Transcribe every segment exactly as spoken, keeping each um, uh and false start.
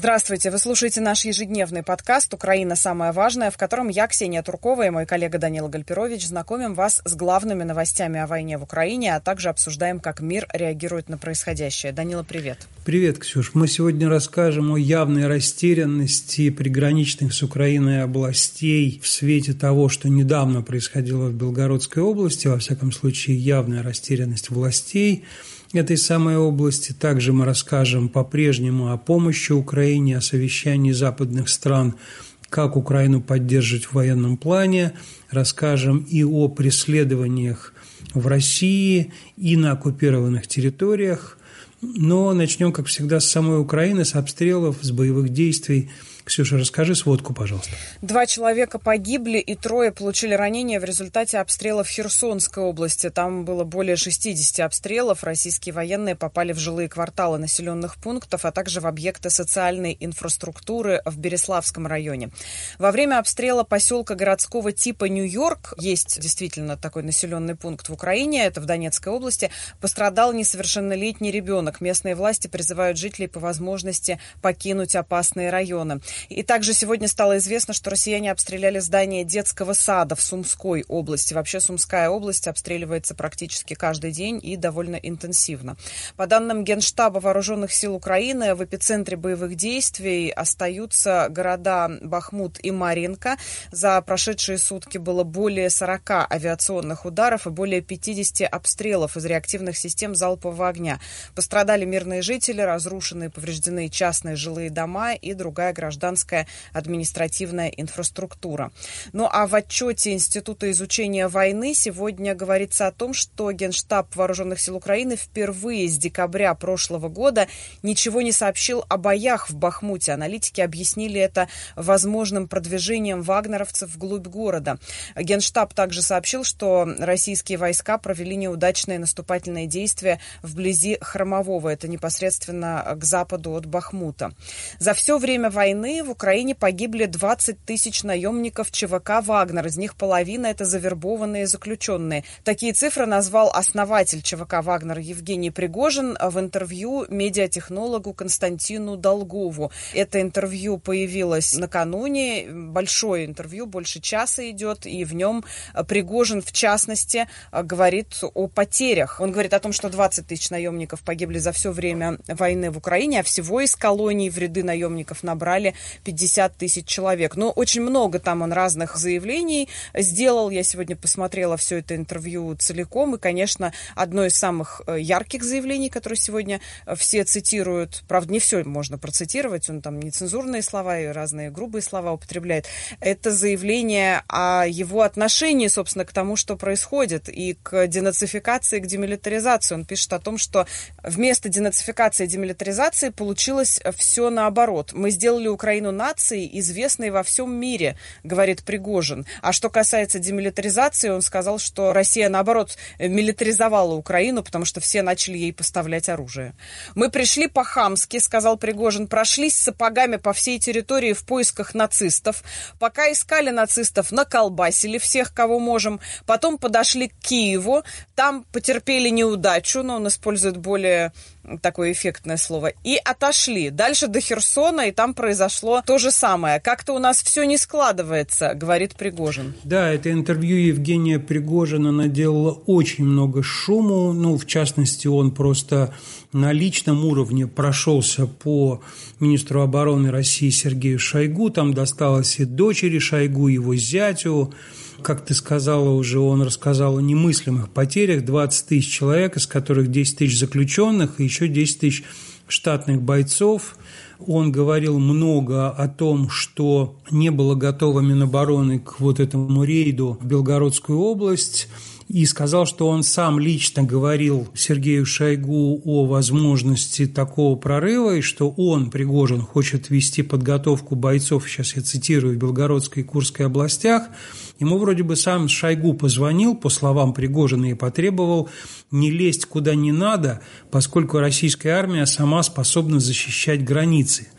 Здравствуйте, вы слушаете наш ежедневный подкаст «Украина. Самое важное», в котором я, Ксения Туркова, и мой коллега Данила Гальперович знакомим вас с главными новостями о войне в Украине, а также обсуждаем, как мир реагирует на происходящее. Данила, привет. Привет, Ксюш. Мы сегодня расскажем о явной растерянности приграничных с Украиной областей в свете того, что недавно происходило в Белгородской области, во всяком случае, явная растерянность властей этой самой области. Также мы расскажем по-прежнему о помощи Украине, о совещании западных стран, как Украину поддерживать в военном плане. Расскажем и о преследованиях в России и на оккупированных территориях. Но начнем, как всегда, с самой Украины, с обстрелов, с боевых действий. Ксюша, расскажи сводку, пожалуйста. Два человека погибли и трое получили ранения в результате обстрелов в Херсонской области. Там было более шестидесяти обстрелов. Российские военные попали в жилые кварталы населенных пунктов, а также в объекты социальной инфраструктуры в Береславском районе. Во время обстрела поселка городского типа Нью-Йорк, есть действительно такой населенный пункт в Украине, это в Донецкой области, пострадал несовершеннолетний ребенок. Местные власти призывают жителей по возможности покинуть опасные районы. И также сегодня стало известно, что россияне обстреляли здание детского сада в Сумской области. Вообще Сумская область обстреливается практически каждый день и довольно интенсивно. По данным Генштаба Вооруженных сил Украины, в эпицентре боевых действий остаются города Бахмут и Марьинка. За прошедшие сутки было более сорока авиационных ударов и более пятидесяти обстрелов из реактивных систем залпового огня. Пострадали мирные жители, разрушены и повреждены частные жилые дома и другая гражданская гражданская административная инфраструктура. Ну а в отчете Института изучения войны сегодня говорится о том, что Генштаб Вооруженных сил Украины впервые с декабря прошлого года ничего не сообщил о боях в Бахмуте. Аналитики объяснили это возможным продвижением вагнеровцев вглубь города. Генштаб также сообщил, что российские войска провели неудачные наступательные действия вблизи Хромового. Это непосредственно к западу от Бахмута. За все время войны в Украине погибли двадцать тысяч наемников ЧВК «Вагнер». Из них половина – это завербованные заключенные. Такие цифры назвал основатель ЧВК «Вагнер» Евгений Пригожин в интервью медиатехнологу Константину Долгову. Это интервью появилось накануне. Большое интервью, больше часа идет, и в нем Пригожин, в частности, говорит о потерях. Он говорит о том, что двадцать тысяч наемников погибли за все время войны в Украине, а всего из колоний в ряды наемников набрали пятьдесят тысяч человек. Но очень много там он разных заявлений сделал. Я сегодня посмотрела все это интервью целиком. И, конечно, одно из самых ярких заявлений, которые сегодня все цитируют, правда, не все можно процитировать, он там нецензурные слова и разные грубые слова употребляет, это заявление о его отношении, собственно, к тому, что происходит, и к денацификации, к демилитаризации. Он пишет о том, что вместо денацификации и демилитаризации получилось все наоборот. Мы сделали Украину нацией, известной во всем мире, говорит Пригожин. А что касается демилитаризации, он сказал, что Россия, наоборот, милитаризовала Украину, потому что все начали ей поставлять оружие. Мы пришли по-хамски, сказал Пригожин, прошлись сапогами по всей территории в поисках нацистов. Пока искали нацистов, наколбасили всех, кого можем. Потом подошли к Киеву, там потерпели неудачу, но он использует более такое эффектное слово, и отошли. Дальше до Херсона, и там произошло то же самое. Как-то у нас все не складывается, говорит Пригожин. Да, это интервью Евгения Пригожина наделало очень много шуму. Ну, в частности, он просто на личном уровне прошелся по министру обороны России Сергею Шойгу. Там досталось и дочери Шойгу, его зятю. Как ты сказала уже, он рассказал о немыслимых потерях. двадцать тысяч человек, из которых десять тысяч заключенных и еще десять тысяч штатных бойцов. Он говорил много о том, что не было готово Минобороны к вот этому рейду в Белгородскую область. И сказал, что он сам лично говорил Сергею Шойгу о возможности такого прорыва, и что он, Пригожин, хочет вести подготовку бойцов, сейчас я цитирую, в Белгородской и Курской областях. Ему вроде бы сам Шойгу позвонил, по словам Пригожина, и потребовал не лезть куда не надо, поскольку российская армия сама способна защищать границы.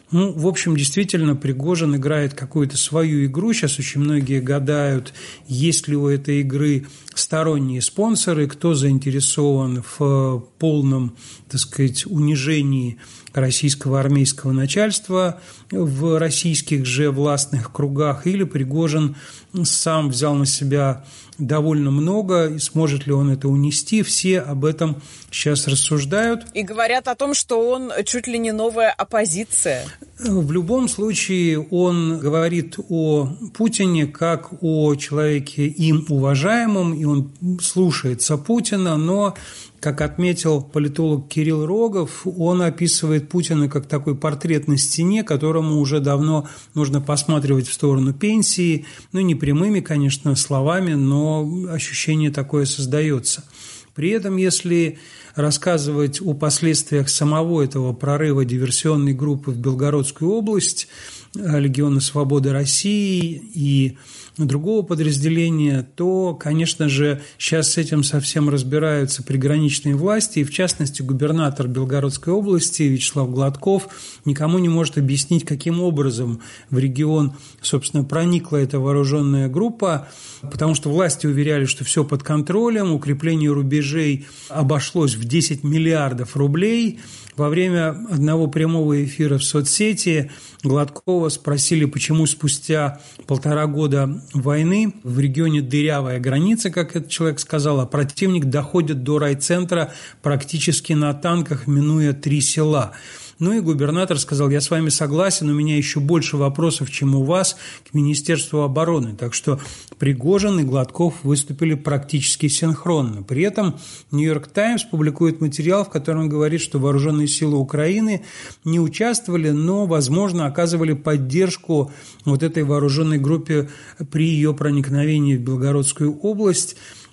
Ну, в общем, действительно, Пригожин играет какую-то свою игру. Сейчас очень многие гадают, есть ли у этой игры сторонние спонсоры, кто заинтересован в полном, так сказать, унижении российского армейского начальства в российских же властных кругах, или Пригожин сам взял на себя довольно много, и сможет ли он это унести, все об этом сейчас рассуждают. И говорят о том, что он чуть ли не новая оппозиция. В любом случае он говорит о Путине как о человеке им уважаемом, и он слушается Путина, но, как отметил политолог Кирилл Рогов, он описывает Путина как такой портрет на стене, которому уже давно нужно посматривать в сторону пенсии, ну, не прямыми, конечно, словами, но ощущение такое создается. При этом, если рассказывать о последствиях самого этого прорыва диверсионной группы в Белгородскую область, Легиона Свободы России и другого подразделения, то, конечно же, сейчас с этим совсем разбираются приграничные власти, и, в частности, губернатор Белгородской области Вячеслав Гладков никому не может объяснить, каким образом в регион, собственно, проникла эта вооруженная группа, потому что власти уверяли, что все под контролем, укрепление рубежей обошлось в десять миллиардов рублей. Во время одного прямого эфира в соцсети Гладкова спросили, почему спустя полтора года войны в регионе дырявая граница, как этот человек сказал, а противник доходит до райцентра практически на танках, минуя три села. Ну и губернатор сказал: я с вами согласен, у меня еще больше вопросов, чем у вас, к Министерству обороны. Так что Пригожин и Гладков выступили практически синхронно. При этом «Нью-Йорк Таймс» публикует материал, в котором говорит, что вооруженные силы Украины не участвовали, но, возможно, оказывали поддержку вот этой вооруженной группе при ее проникновении в Белгородскую область.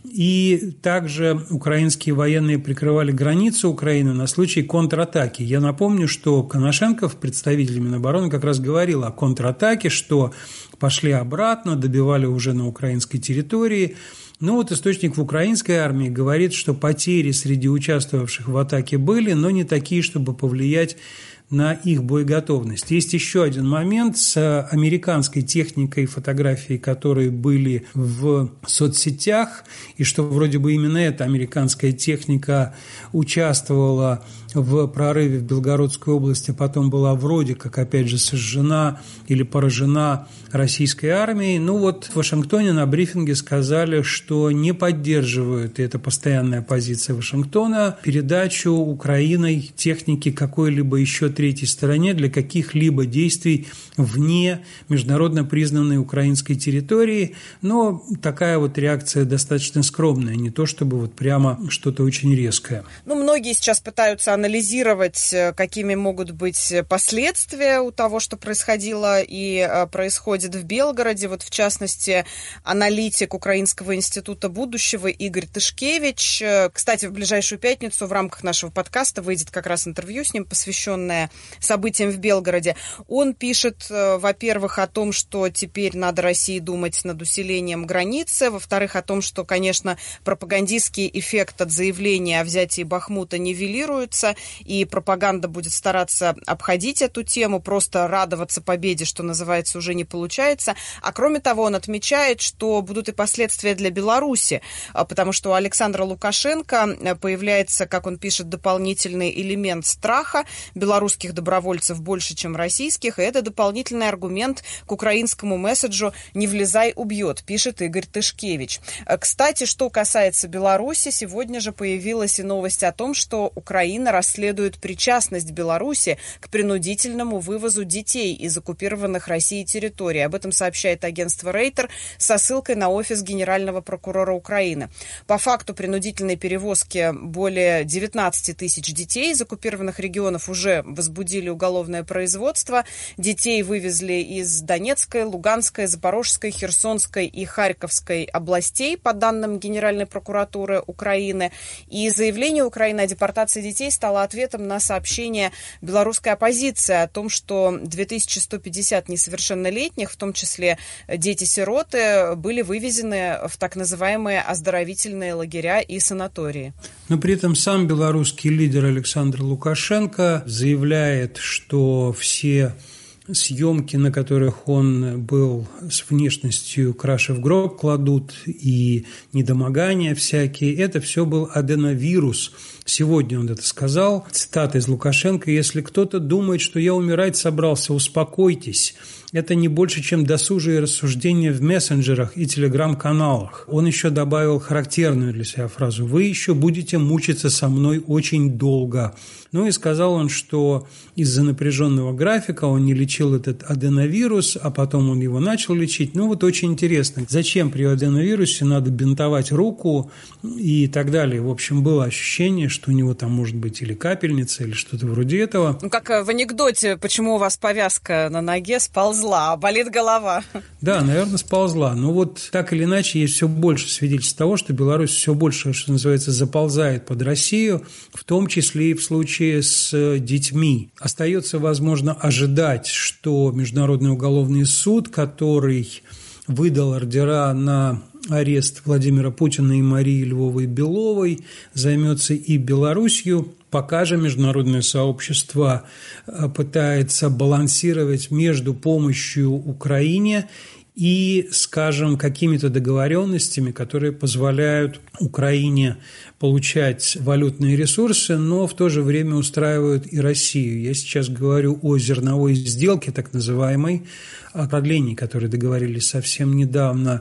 И также украинские военные прикрывали границу Украины на случай контратаки. Я напомню, что Коношенков, представитель Минобороны, как раз говорил о контратаке, что пошли обратно, добивали уже на украинской территории. Но вот источник в украинской армии говорит, что потери среди участвовавших в атаке были, но не такие, чтобы повлиять на их боеготовность. Есть еще один момент с американской техникой, фотографии, которые были в соцсетях, и что вроде бы именно эта американская техника участвовала в прорыве в Белгородской области, потом была вроде как, опять же, сожжена или поражена российской армией. Ну вот в Вашингтоне на брифинге сказали, что не поддерживают, и это постоянная позиция Вашингтона, передачу Украиной техники какой-либо еще третьей стороне для каких-либо действий вне международно признанной украинской территории. Но такая вот реакция достаточно скромная, не то чтобы вот прямо что-то очень резкое. Ну, многие сейчас пытаются анализировать, какими могут быть последствия у того, что происходило и происходит в Белгороде. Вот, в частности, аналитик Украинского института будущего Игорь Тышкевич. Кстати, в ближайшую пятницу в рамках нашего подкаста выйдет как раз интервью с ним, посвященное событиям в Белгороде. Он пишет, во-первых, о том, что теперь надо России думать над усилением границы, во-вторых, о том, что, конечно, пропагандистский эффект от заявления о взятии Бахмута нивелируется, и пропаганда будет стараться обходить эту тему, просто радоваться победе, что называется, уже не получается. А кроме того, он отмечает, что будут и последствия для Беларуси, потому что у Александра Лукашенко появляется, как он пишет, дополнительный элемент страха. Белорусских добровольцев больше, чем российских, и это дополнительный аргумент к украинскому месседжу «не влезай, убьет», пишет Игорь Тышкевич. Кстати, что касается Беларуси, сегодня же появилась и новость о том, что Украина расследует причастность Беларуси к принудительному вывозу детей из оккупированных Россией территорий. Об этом сообщает агентство Рейтер со ссылкой на офис генерального прокурора Украины. По факту принудительной перевозки более девятнадцать тысяч детей из оккупированных регионов уже возбудили уголовное производство. Детей вывезли из Донецкой, Луганской, Запорожской, Херсонской и Харьковской областей, по данным Генеральной прокуратуры Украины. И заявление Украины о депортации детей стало ответом на сообщение белорусской оппозиции о том, что две тысячи сто пятьдесят несовершеннолетних, в том числе дети-сироты, были вывезены в так называемые оздоровительные лагеря и санатории. Но при этом сам белорусский лидер Александр Лукашенко заявляет, заявляет, что все съемки, на которых он был с внешностью краши в гроб кладут, и недомогания всякие, это все был аденовирус. Сегодня он это сказал. Цитата из Лукашенко: «Если кто-то думает, что я умирать собрался, успокойтесь. Это не больше, чем досужие рассуждения в мессенджерах и телеграм-каналах». Он еще добавил характерную для себя фразу: «Вы еще будете мучиться со мной очень долго». Ну и сказал он, что из-за напряженного графика он не лечил этот аденовирус, а потом он его начал лечить. Ну вот очень интересно, зачем при аденовирусе надо бинтовать руку и так далее. В общем, было ощущение, что у него там может быть или капельница, или что-то вроде этого. Ну, как в анекдоте, почему у вас повязка на ноге сползла, а болит голова. Да, наверное, сползла. Но вот так или иначе есть все больше свидетельств того, что Беларусь все больше, что называется, заползает под Россию, в том числе и в случае с детьми. Остается, возможно, ожидать, что Международный уголовный суд, который выдал ордера на арест Владимира Путина и Марии Львовой-Беловой, займется и Белоруссию. Пока же международное сообщество пытается балансировать между помощью Украине и, скажем, какими-то договоренностями, которые позволяют Украине получать валютные ресурсы, но в то же время устраивают и Россию. Я сейчас говорю о зерновой сделке, так называемой, о продлении, которые договорились совсем недавно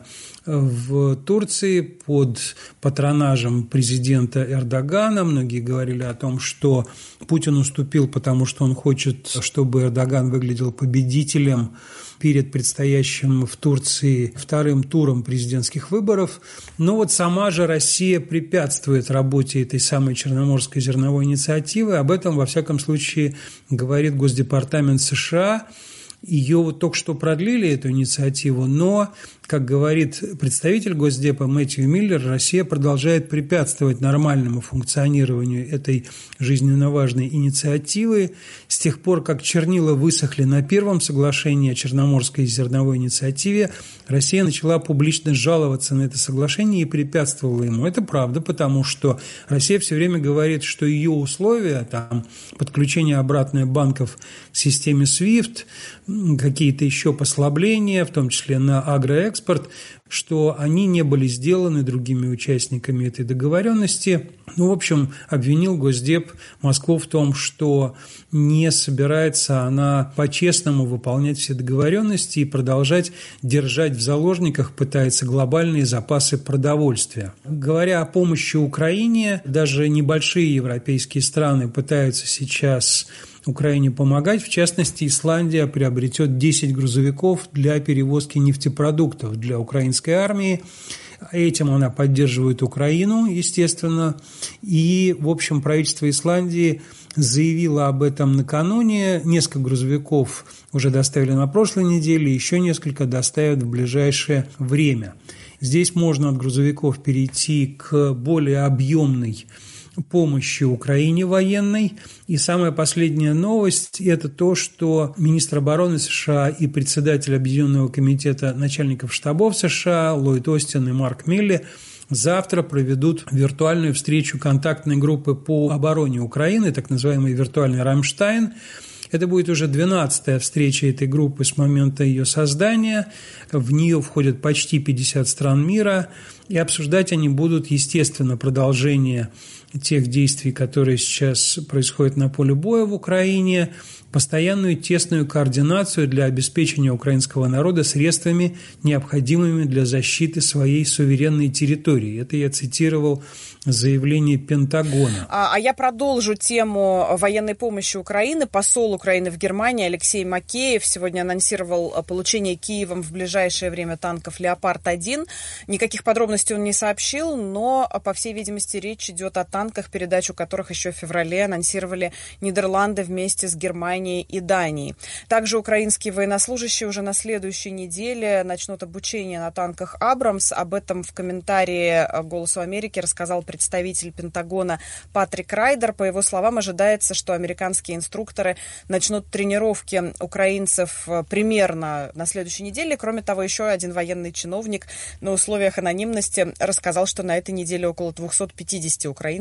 в Турции под патронажем президента Эрдогана. Многие говорили о том, что Путин уступил, потому что он хочет, чтобы Эрдоган выглядел победителем перед предстоящим в Турции вторым туром президентских выборов. Но вот сама же Россия препятствует работе этой самой Черноморской зерновой инициативы. Об этом, во всяком случае, говорит Госдепартамент США. Ее вот только что продлили, эту инициативу, но, как говорит представитель Госдепа Мэтью Миллер, Россия продолжает препятствовать нормальному функционированию этой жизненно важной инициативы. С тех пор, как чернила высохли на первом соглашении о Черноморской зерновой инициативе, Россия начала публично жаловаться на это соглашение и препятствовала ему. Это правда, потому что Россия все время говорит, что ее условия, там, подключение обратное банков к системе свифт, какие-то еще послабления, в том числе на агроэкспорт, что они не были сделаны другими участниками этой договоренности. Ну, в общем, обвинил Госдеп Москву в том, что не собирается она по-честному выполнять все договоренности и продолжать держать в заложниках, пытается глобальные запасы продовольствия. Говоря о помощи Украине, даже небольшие европейские страны пытаются сейчас Украине помогать. В частности, Исландия приобретет десять грузовиков для перевозки нефтепродуктов для украинской армии. Этим она поддерживает Украину, естественно. И, в общем, правительство Исландии заявило об этом накануне. Несколько грузовиков уже доставили на прошлой неделе, еще несколько доставят в ближайшее время. Здесь можно от грузовиков перейти к более объемной помощи Украине военной. И самая последняя новость – это то, что министр обороны США и председатель Объединенного комитета начальников штабов США Ллойд Остин и Марк Милли завтра проведут виртуальную встречу контактной группы по обороне Украины, так называемый виртуальный «Рамштайн». Это будет уже двенадцатая встреча этой группы с момента ее создания. В нее входят почти пятьдесят стран мира. И обсуждать они будут, естественно, продолжение тех действий, которые сейчас происходят на поле боя в Украине, постоянную тесную координацию для обеспечения украинского народа средствами, необходимыми для защиты своей суверенной территории. Это я цитировал заявление Пентагона. А, а я продолжу тему военной помощи Украины. Посол Украины в Германии Алексей Макеев сегодня анонсировал получение Киевом в ближайшее время танков «Леопард один». Никаких подробностей он не сообщил, но, по всей видимости, речь идет о танках, передачу которых еще в феврале анонсировали Нидерланды вместе с Германией и Данией. Также украинские военнослужащие уже на следующей неделе начнут обучение на танках «Абрамс». Об этом в комментарии «Голосу Америки» рассказал представитель Пентагона Патрик Райдер. По его словам, ожидается, что американские инструкторы начнут тренировки украинцев примерно на следующей неделе. Кроме того, еще один военный чиновник на условиях анонимности рассказал, что на этой неделе около двести пятьдесят украинцев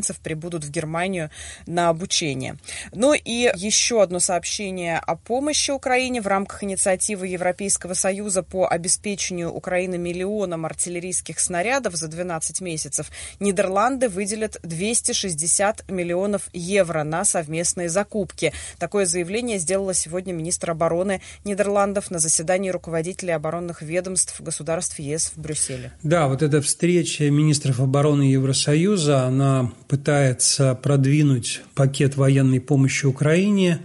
украинцев прибудут в Германию на обучение. Ну и еще одно сообщение о помощи Украине. В рамках инициативы Европейского Союза по обеспечению Украины миллионом артиллерийских снарядов за двенадцать месяцев Нидерланды выделят двести шестьдесят миллионов евро на совместные закупки. Такое заявление сделала сегодня министр обороны Нидерландов на заседании руководителей оборонных ведомств государств ЕС в Брюсселе. Да, вот эта встреча министров обороны Евросоюза, она пытается продвинуть пакет военной помощи Украине,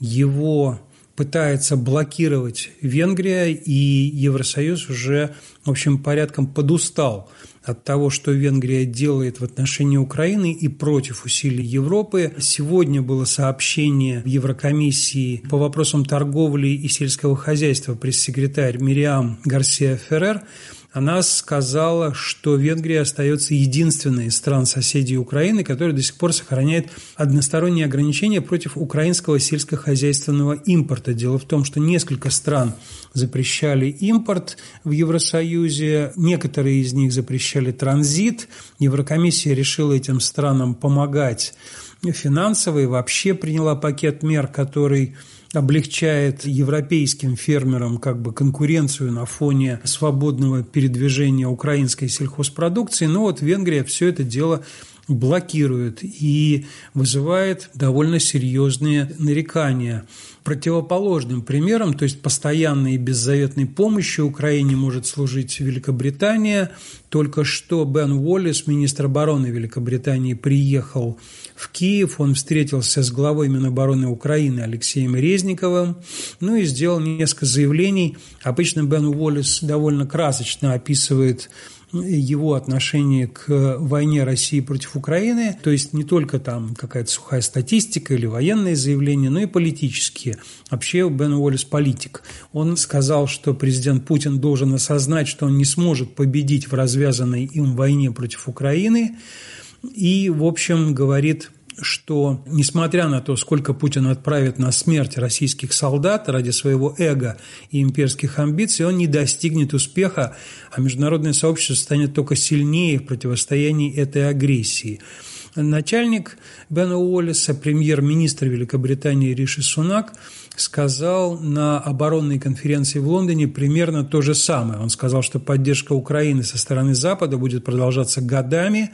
его пытается блокировать Венгрия, и Евросоюз уже, в общем, порядком подустал от того, что Венгрия делает в отношении Украины и против усилий Европы. Сегодня было сообщение в Еврокомиссии по вопросам торговли и сельского хозяйства пресс-секретарь Мириам Гарсия Феррер. Она сказала, что Венгрия остается единственной из стран-соседей Украины, которая до сих пор сохраняет односторонние ограничения против украинского сельскохозяйственного импорта. Дело в том, что несколько стран запрещали импорт в Евросоюзе, некоторые из них запрещали транзит. Еврокомиссия решила этим странам помогать финансово и вообще приняла пакет мер, который облегчает европейским фермерам как бы конкуренцию на фоне свободного передвижения украинской сельхозпродукции. Но вот Венгрия все это дело блокирует и вызывает довольно серьезные нарекания. Противоположным примером, то есть постоянной и беззаветной помощью Украине может служить Великобритания. Только что Бен Уоллес, министр обороны Великобритании, приехал в Киев. Он встретился с главой Минобороны Украины Алексеем Резниковым, ну и сделал несколько заявлений. Обычно Бен Уоллес довольно красочно описывает его отношение к войне России против Украины, то есть не только там какая-то сухая статистика или военные заявления, но и политические. Вообще Бен Уоллес политик. Он сказал, что президент Путин должен осознать, что он не сможет победить в развязанной им войне против Украины, и, в общем, говорит, что, несмотря на то, сколько Путин отправит на смерть российских солдат ради своего эго и имперских амбиций, он не достигнет успеха, а международное сообщество станет только сильнее в противостоянии этой агрессии. Начальник Бена Уоллеса, премьер-министр Великобритании Риши Сунак, сказал на оборонной конференции в Лондоне примерно то же самое. Он сказал, что поддержка Украины со стороны Запада будет продолжаться годами,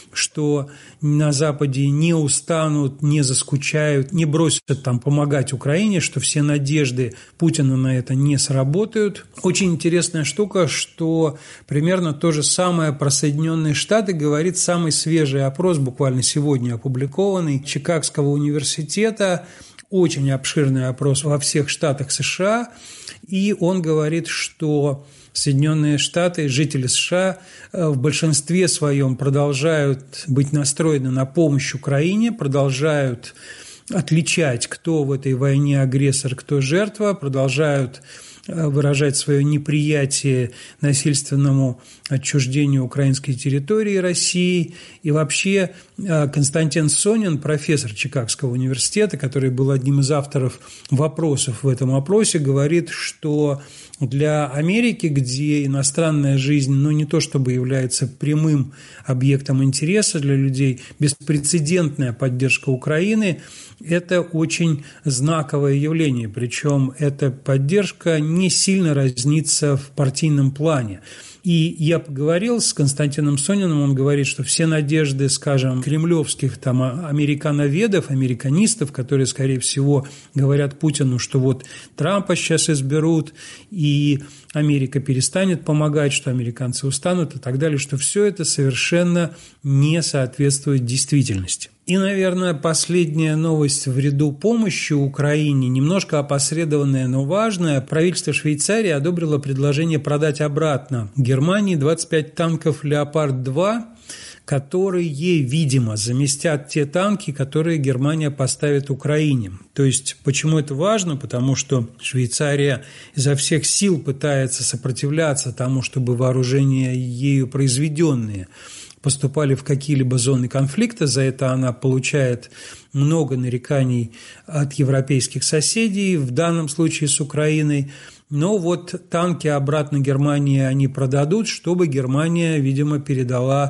что на Западе не устанут, не заскучают, не бросят там помогать Украине, что все надежды Путина на это не сработают. Очень интересная штука, что примерно то же самое про Соединенные Штаты говорит самый свежий опрос, буквально сегодня опубликованный, Чикагского университета, очень обширный опрос во всех штатах США, и он говорит, что Соединенные Штаты, жители США в большинстве своем продолжают быть настроены на помощь Украине, продолжают отличать, кто в этой войне агрессор, кто жертва, продолжают выражать свое неприятие насильственному отчуждению украинской территории России. И вообще Константин Сонин, профессор Чикагского университета, который был одним из авторов вопросов в этом опросе, говорит, что для Америки, где иностранная жизнь, ну, не то чтобы является прямым объектом интереса для людей, беспрецедентная поддержка Украины – это очень знаковое явление, причем эта поддержка не сильно разнится в партийном плане. И я поговорил с Константином Сониным, он говорит, что все надежды, скажем, кремлевских там американоведов, американистов, которые, скорее всего, говорят Путину, что вот Трампа сейчас изберут, и Америка перестанет помогать, что американцы устанут и так далее, что все это совершенно не соответствует действительности. И, наверное, последняя новость в ряду помощи Украине, немножко опосредованная, но важная. Правительство Швейцарии одобрило предложение продать обратно Германии двадцать пять танков «Леопард-два», которые, видимо, заместят те танки, которые Германия поставит Украине. То есть, почему это важно? Потому что Швейцария изо всех сил пытается сопротивляться тому, чтобы вооружения ею произведенные поступали в какие-либо зоны конфликта. За это она получает много нареканий от европейских соседей, в данном случае с Украиной. Но вот танки обратно Германии они продадут, чтобы Германия, видимо, передала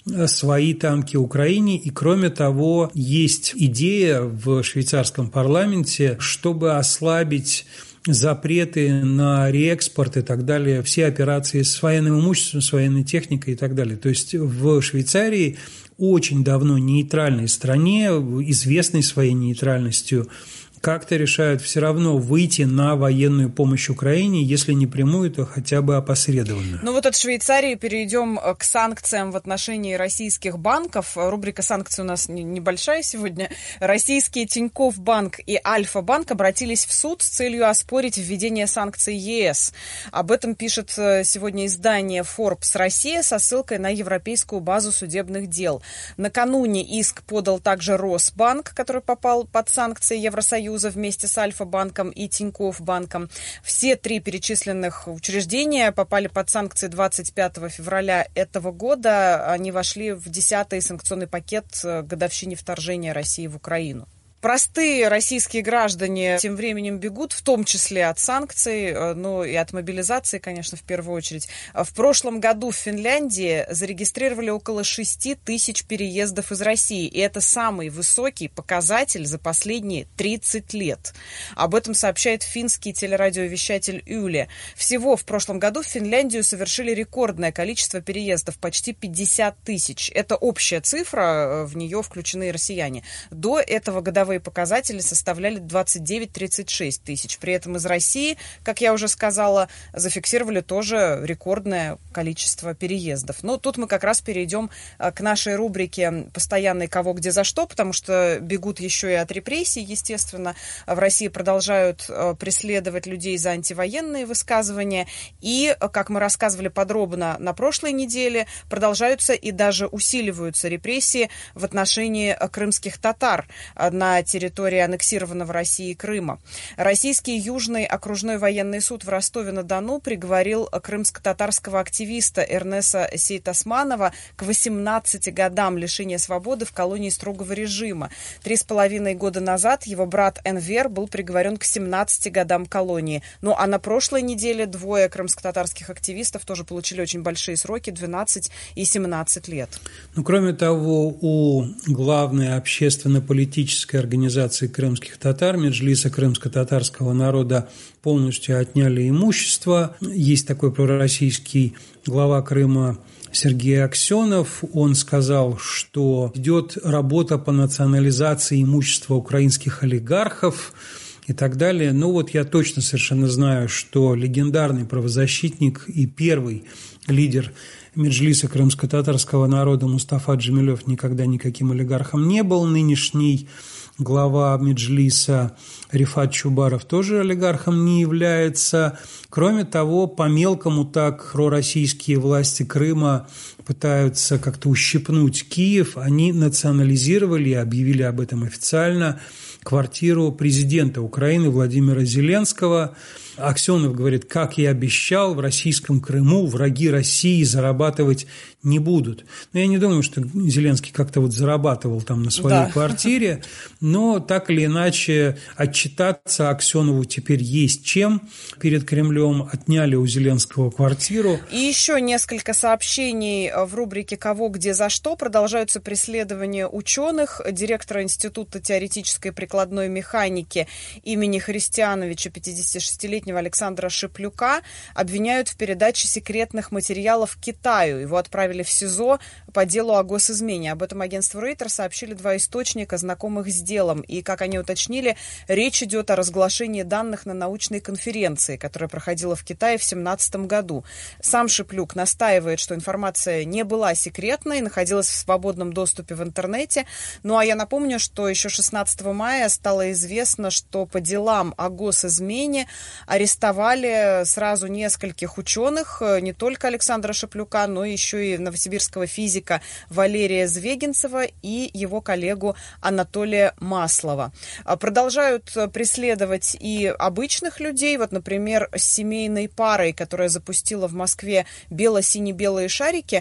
свои танки Украине. И кроме того, есть идея в швейцарском парламенте, чтобы ослабить запреты на реэкспорт и так далее, все операции с военным имуществом, с военной техникой и так далее. То есть в Швейцарии, очень давно нейтральной стране, известной своей нейтральностью, как-то решают все равно выйти на военную помощь Украине, если не прямую, то хотя бы опосредованно. Ну вот от Швейцарии перейдем к санкциям в отношении российских банков. Рубрика санкций у нас небольшая сегодня. Российские Тинькофф банк и Альфа-банк обратились в суд с целью оспорить введение санкций ЕС. Об этом пишет сегодня издание Forbes Россия со ссылкой на европейскую базу судебных дел. Накануне иск подал также Росбанк, который попал под санкции Евросоюза вместе с Альфа-банком и Тинькофф банком. Все три перечисленных учреждения попали под санкции двадцать пятого февраля этого года. Они вошли в десятый санкционный пакет к годовщине вторжения России в Украину. Простые российские граждане тем временем бегут, в том числе от санкций, ну и от мобилизации, конечно, в первую очередь. В прошлом году в Финляндии зарегистрировали около шести тысяч переездов из России, и это самый высокий показатель за последние тридцать лет. Об этом сообщает финский телерадиовещатель Yle. Всего в прошлом году в Финляндию совершили рекордное количество переездов, почти пятьдесят тысяч. Это общая цифра, в нее включены и россияне. До этого годового показатели составляли двадцать девять - тридцать шесть тысяч. При этом из России, как я уже сказала, зафиксировали тоже рекордное количество переездов. Но тут мы как раз перейдем к нашей рубрике «Постоянный кого, где, за что», потому что бегут еще и от репрессий, естественно. В России продолжают преследовать людей за антивоенные высказывания. И, как мы рассказывали подробно на прошлой неделе, продолжаются и даже усиливаются репрессии в отношении крымских татар на территории аннексированного Россией Крыма. Российский Южный окружной военный суд в Ростове-на-Дону приговорил крымско-татарского активиста Эрнеса Сейтасманова к восемнадцати годам лишения свободы в колонии строгого режима. Три с половиной года назад его брат Энвер был приговорен к семнадцати годам колонии. Ну а на прошлой неделе двое крымско-татарских активистов тоже получили очень большие сроки, двенадцать и семнадцать лет. Ну, кроме того, у главной общественно-политической организации крымских татар, Меджлиса крымско-татарского народа, полностью отняли имущество. Есть такой пророссийский глава Крыма Сергей Аксенов. Он сказал, что идет работа по национализации имущества украинских олигархов и так далее. Ну вот я точно совершенно знаю, что легендарный правозащитник и первый лидер Меджлиса крымско-татарского народа Мустафа Джемилев никогда никаким олигархом не был. Нынешний глава Меджлиса Рифат Чубаров тоже олигархом не является. Кроме того, по-мелкому так пророссийские власти Крыма пытаются как-то ущипнуть Киев. Они национализировали и объявили об этом официально квартиру президента Украины Владимира Зеленского. Аксенов говорит, как и обещал, в российском Крыму враги России зарабатывать не будут. Но я не думаю, что Зеленский как-то вот зарабатывал там на своей да. квартире, но так или иначе отчитаться Аксенову теперь есть чем. Перед Кремлем отняли у Зеленского квартиру. И еще несколько сообщений в рубрике «Кого, где, за что». Продолжаются преследования ученых. Директора Института теоретической и прикладной механики имени Христиановича, пятидесятишестилетнего Александра Шиплюка, обвиняют в передаче секретных материалов Китаю. Его отправили в СИЗО по делу о госизмене. Об этом агентству Рейтер сообщили два источника, знакомых с делом. И, как они уточнили, речь идет о разглашении данных на научной конференции, которая проходила в Китае в две тысячи семнадцатом году. Сам Шиплюк настаивает, что информация не была секретной, находилась в свободном доступе в интернете. Ну а я напомню, что еще шестнадцатого мая стало известно, что по делам о госизмене арестовали сразу нескольких ученых, не только Александра Шиплюка, но еще и новосибирского физика Валерия Звегинцева и его коллегу Анатолия Маслова. Продолжают преследовать и обычных людей. Вот, например, с семейной парой, которая запустила в Москве бело-сине-белые шарики,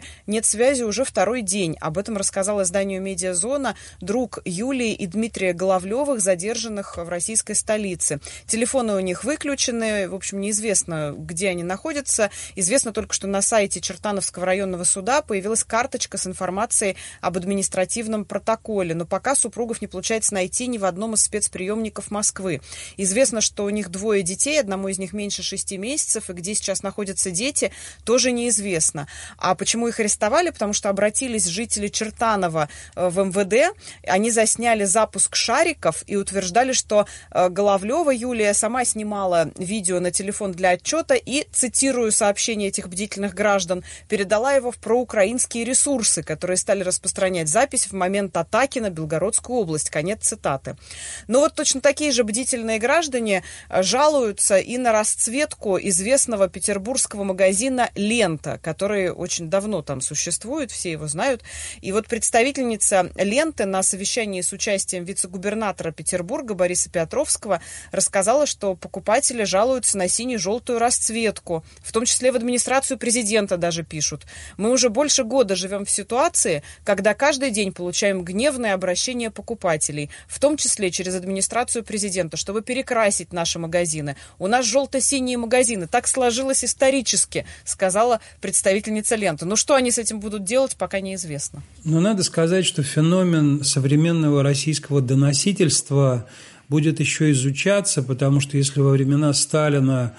нет связи уже второй день. Об этом рассказал изданию «Медиазона» друг Юлии и Дмитрия Головлевых, задержанных в российской столице. Телефоны у них выключены, в общем, неизвестно, где они находятся. Известно только, что на сайте Чертановского районного суда появилась карточка с информацией об административном протоколе, но пока супругов не получается найти ни в одном из спецприемников Москвы. Известно, что у них двое детей, одному из них меньше шести месяцев, и где сейчас находятся дети, тоже неизвестно. А почему их арестовали? Потому что обратились жители Чертанова в эм вэ дэ, они засняли запуск шариков и утверждали, что Головлева Юлия сама снимала видео на телефон для отчета и, цитирую сообщение этих бдительных граждан, передала его в проукраинские ресурсы, которые стали распространять запись в момент атаки на Белгородскую область. Конец цитаты. Но вот точно такие же бдительные граждане жалуются и на расцветку известного петербургского магазина «Лента», который очень давно там существует, все его знают. И вот представительница «Ленты» на совещании с участием вице-губернатора Петербурга Бориса Петровского рассказала, что покупатели жалуются на сине-желтую расцветку, в том числе в администрацию президента даже пишут. Мы уже больше года живем в ситуации, когда каждый день получаем гневные обращения покупателей, в том числе через администрацию президента, чтобы перекрасить наши магазины. У нас желто-синие магазины. Так сложилось исторически, сказала представительница «Ленты». Ну что они с этим будут делать, пока неизвестно. Но надо сказать, что феномен современного российского доносительства будет еще изучаться, потому что если во времена Сталина,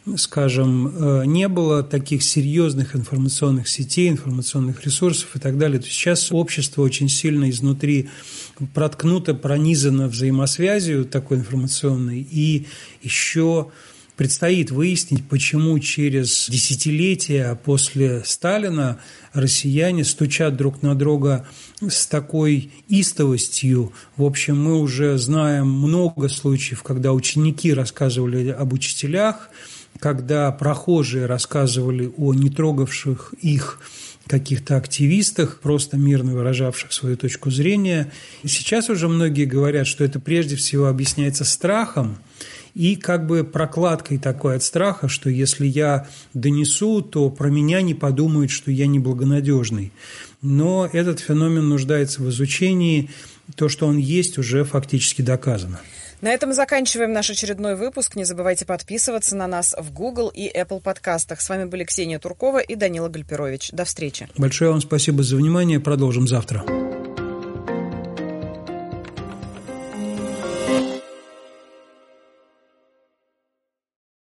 скажем, не было таких серьезных информационных сетей, информационных ресурсов и так далее, то сейчас общество очень сильно изнутри проткнуто, пронизано взаимосвязью такой информационной, и еще предстоит выяснить, почему через десятилетия после Сталина россияне стучат друг на друга с такой истовостью. В общем, мы уже знаем много случаев, когда ученики рассказывали об учителях, когда прохожие рассказывали о не трогавших их каких-то активистах, просто мирно выражавших свою точку зрения. И сейчас уже многие говорят, что это прежде всего объясняется страхом и как бы прокладкой такой от страха, что если я донесу, то про меня не подумают, что я неблагонадежный. Но этот феномен нуждается в изучении. То, что он есть, уже фактически доказано. На этом заканчиваем наш очередной выпуск. Не забывайте подписываться на нас в Google и Apple подкастах. С вами были Ксения Туркова и Данила Гальперович. До встречи. Большое вам спасибо за внимание. Продолжим завтра.